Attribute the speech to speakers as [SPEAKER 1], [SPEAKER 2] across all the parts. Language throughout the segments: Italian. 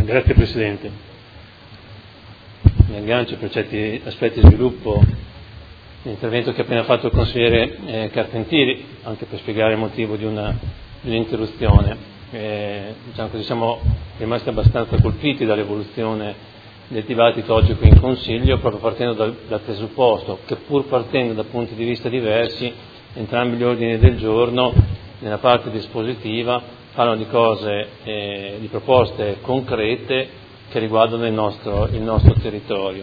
[SPEAKER 1] Grazie Presidente. Mi aggancio per certi aspetti di sviluppo l'intervento che ha appena fatto il consigliere Carpentieri, anche per spiegare il motivo di un'interruzione. Diciamo così, siamo rimasti abbastanza colpiti dall'evoluzione del dibattito oggi qui in Consiglio, proprio partendo dal presupposto che, pur partendo da punti di vista diversi, entrambi gli ordini del giorno nella parte dispositiva parlano di cose, di proposte concrete che riguardano il nostro territorio.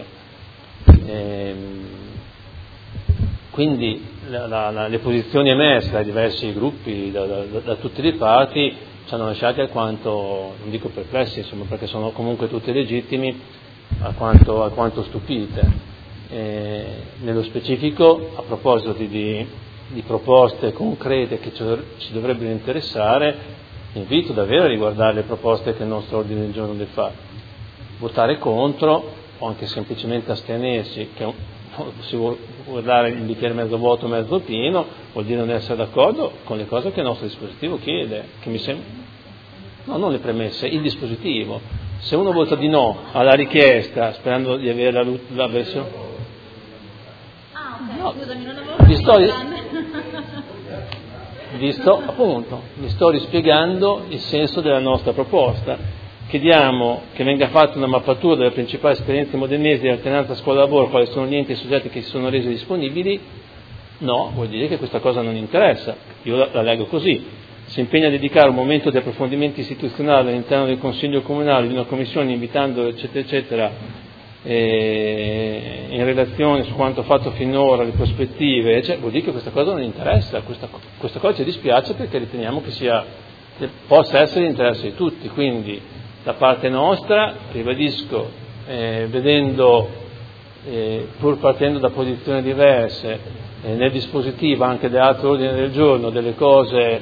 [SPEAKER 1] Quindi le posizioni emerse dai diversi gruppi, da tutte le parti, ci hanno lasciati alquanto, non dico perplessi, insomma, perché sono comunque tutti legittimi, alquanto stupite. Nello specifico, a proposito di proposte concrete che ci dovrebbero interessare, invito davvero a riguardare le proposte che il nostro ordine del giorno deve fare. Votare contro o anche semplicemente astenersi, che si vuole dare il bicchiere mezzo vuoto, mezzo pieno, vuol dire non essere d'accordo con le cose che il nostro dispositivo chiede, che mi sembra, no, non le premesse, il dispositivo. Se uno vota di no alla richiesta sperando di avere la versione,
[SPEAKER 2] no, scusami, non avevo
[SPEAKER 1] vi sto rispiegando il senso della nostra proposta. Chiediamo che venga fatta una mappatura delle principali esperienze modenesi di alternanza scuola-lavoro, quali sono gli enti e i soggetti che si sono resi disponibili. No, vuol dire che questa cosa non interessa. Io la leggo così: si impegna a dedicare un momento di approfondimento istituzionale all'interno del Consiglio Comunale, di una commissione, invitando eccetera eccetera, in relazione su quanto fatto finora, le prospettive, cioè, vuol dire che questa cosa non interessa. Questa cosa ci dispiace perché riteniamo che possa essere di interesse di tutti. Quindi da parte nostra, ribadisco, vedendo, pur partendo da posizioni diverse, nel dispositivo anche dell'altro ordine del giorno, delle cose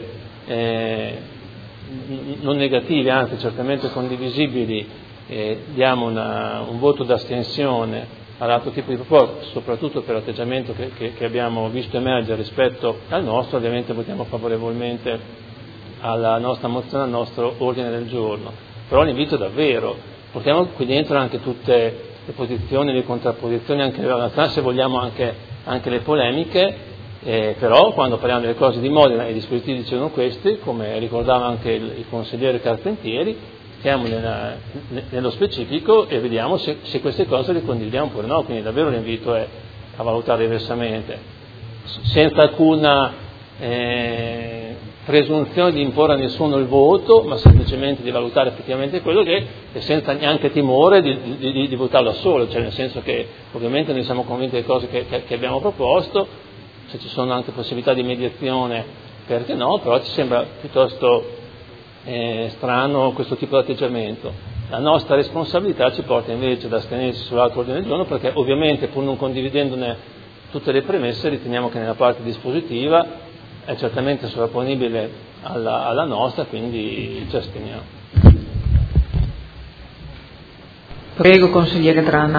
[SPEAKER 1] non negative, anzi certamente condivisibili, diamo un voto d'astensione all'altro tipo di proposta, soprattutto per l'atteggiamento che abbiamo visto emergere rispetto al nostro. Ovviamente votiamo favorevolmente alla nostra mozione, al nostro ordine del giorno. Però l'invito davvero, portiamo qui dentro anche tutte le posizioni, le contrapposizioni, anche se vogliamo anche le polemiche, però quando parliamo delle cose di Modena, i dispositivi dicevano questi, come ricordava anche il consigliere Carpentieri, stiamo nello specifico e vediamo se queste cose le condividiamo oppure no. Quindi davvero l'invito è a valutare diversamente, senza alcuna presunzione di imporre a nessuno il voto, ma semplicemente di valutare effettivamente quello che, e senza neanche timore di votarlo da solo, cioè nel senso che ovviamente noi siamo convinti delle cose che abbiamo proposto, se ci sono anche possibilità di mediazione perché no, però ci sembra piuttosto strano questo tipo di atteggiamento. La nostra responsabilità ci porta invece ad astenersi sull'altro ordine del giorno, perché ovviamente, pur non condividendone tutte le premesse, riteniamo che nella parte dispositiva è certamente sovrapponibile alla nostra, quindi ci asteniamo.
[SPEAKER 3] Prego, consigliere Trana.